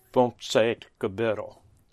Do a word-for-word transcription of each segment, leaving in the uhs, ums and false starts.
fünfzehn Gebirge.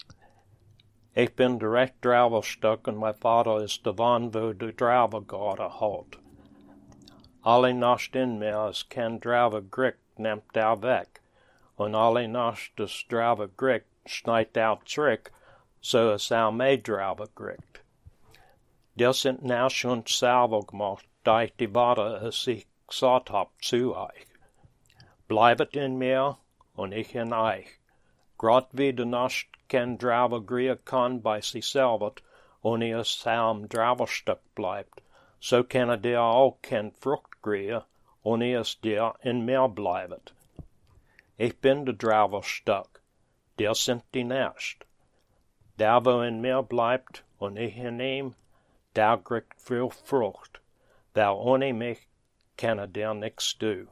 Ik ben direct dravelstuk en mijn vader is de van wo de dravergade houdt. Alle nacht in mij is ken dravergrik neemt daar weg, en alle nacht is dravergrik snijdt daar terug, zo is er mee dravergrikt. Der sind nou schon selber gemacht, da ich die Worte, es ich gesagt hab, zu euch. Bleibet in mir, und ich in euch. Grad wie de Nacht kein Draver griehen kann bei sich selber, und es am Draverstück bleibt, so kann der auch kein Frucht griehen, und es der in mir bleibet. Ich bin de Draverstück, der sind die Nest. Der, wo in mir bleibt, und ich in ihm, der kriegt viel Frucht, weil ohne mich kann der nichts tun.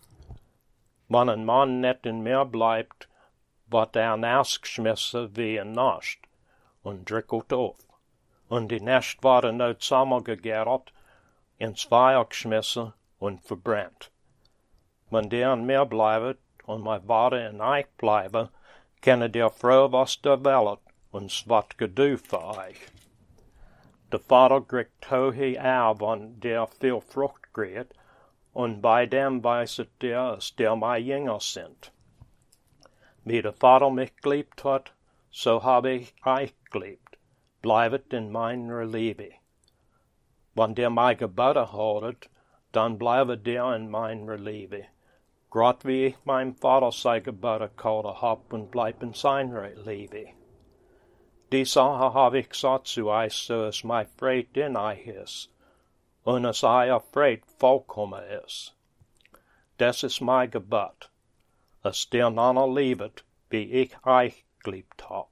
Wenn ein Mann nicht in mir bleibt, wird er nausgeschmissen wie ein Nest und drickelt auf. Und die Nest werden nicht zusammengegärt, ins Feuer geschmissen und verbrennt. Wenn der in mir bleibt und mein Worte in euch bleiben, kann der froh was der Welt und es wird gedu für euch. Der Vater kriegt hohe Erbe, wenn der viel Frucht kriegt, und bei dem weiß der, dass der mein Jünger sind. Wie der Vater mich geliebt hat, so habe ich euch geliebt. Bleibet in meiner Liebe. Wenn der meine Gebote haltet, dann bleibet der in meiner Liebe. Grad wie ich meinem Vater seine Gebote gehalten hab und bleib in seiner Liebe. Die Sache habe ich gesagt zu euch, so es mein Fried in euch ist, und es euer Fried vollkommen ist. Das ist mein Gebot, dass der einander liebet, wie ich euch geliebt hab.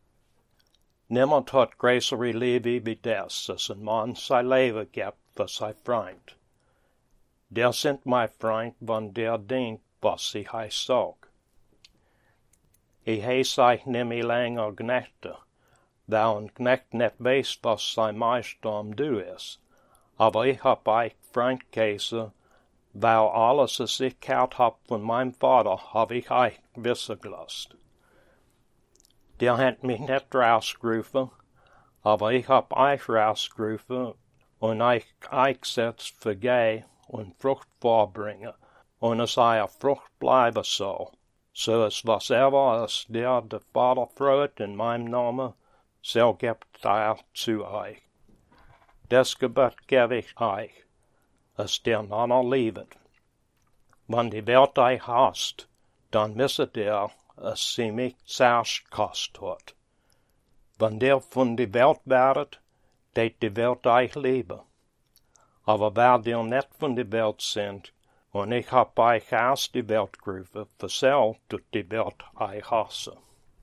Niemand hat größere Liebe wie das, dass ein Mann sein Leben gibt für sein Freund. Der sind mein Freund, wenn der dient, was ich euch sag. Ich heiß euch nämlich länger Knechte, weil ein Knecht nicht weiß, was sein Meister am Du ist. Aber ich hab euch Freund geheißen, weil alles, was ich gehört hab von meinem Vater, hab ich euch wissen gelassen. Der hat mich nicht rausgerufen, aber ich hab euch rausgerufen und euch eingesetzt für Geh und Frucht vorbringen, und es euer Frucht bleiben soll. So ist was ever, es der der Vater freut in meinem Namen, so gibt er zu euch. Das Gebot gebe ich euch, dass der einander liebet. Wenn die Welt euch hasst, dann wisset ihr, dass sie mich zuerst gehasst hat. Wenn der von der Welt werdet, tät die Welt euch lieben. Aber weil ihr nicht von der Welt sind, und ich hab euch aus die Welt gerufen, versell tut die Welt euch hassen.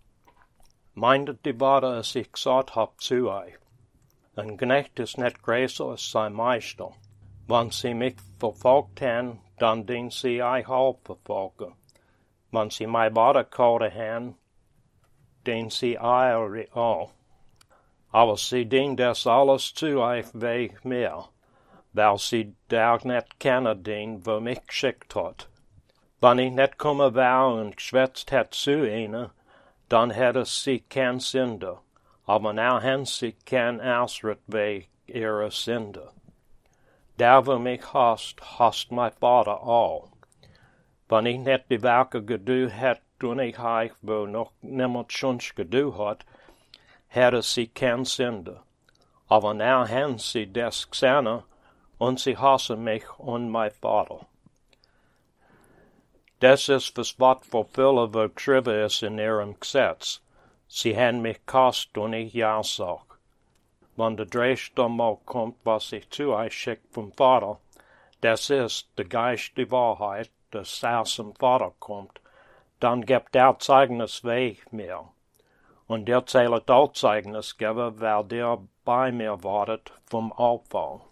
Meintet die Worte, als ich gesagt hab zu euch. Ein Knecht ist nicht größer als sein Meister. Wenn sie mich verfolgt haben, dann den sie euch auch verfolgen. Wenn sie meine Worte gehalten haben, den sie eure auch. Aber sie dienen das alles zu euch wie mir, weil sie der nicht kennen den, wo mich geschickt hat. Wenn ich nicht kommen war und geschwätzt hätte zu ihnen, dann hätte sie kein Sünde, aber now haben sie kein Ausritt wegen ihrer Sünde. Der, wo mich hasst, hasst mein Vater auch. Wenn ich nicht die Werke gedu hätte, und ich euch, wo noch niemand sonst gedu hat, hätte sie kein Sünde. Aber now haben sie das gesehen, und sie hassen mich und mein Vater. Das ist das Wort verfüllen, wo geschrieben ist in ihrem Gesetz. Sie haben mich gehasst und ich ja sag. Wenn der dreiste Mal kommt, was ich zu euch schick vom Vater, das ist der Geist die Wahrheit, das aus dem Vater kommt, dann gibt er Zeugnis wie mir. Und der zählt auch Zeugnis geben, weil der bei mir wartet vom Anfang.